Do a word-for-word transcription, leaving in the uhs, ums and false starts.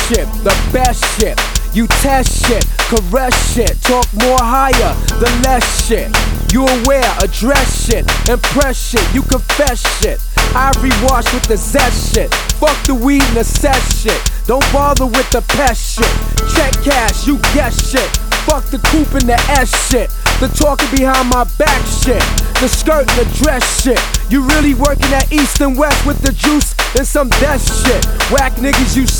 shit, the best shit. You test shit, caress shit, talk more higher, the less shit. You aware, address shit, impress shit, you confess shit. Ivory wash with the zest shit. Fuck the weed and the cess shit. Don't bother with the pest shit. Check cash, you guess shit. Fuck the coupe and the S shit. The talking behind my back shit. The skirt and the dress shit. You really working at East and West with the juice and some death shit. Whack niggas you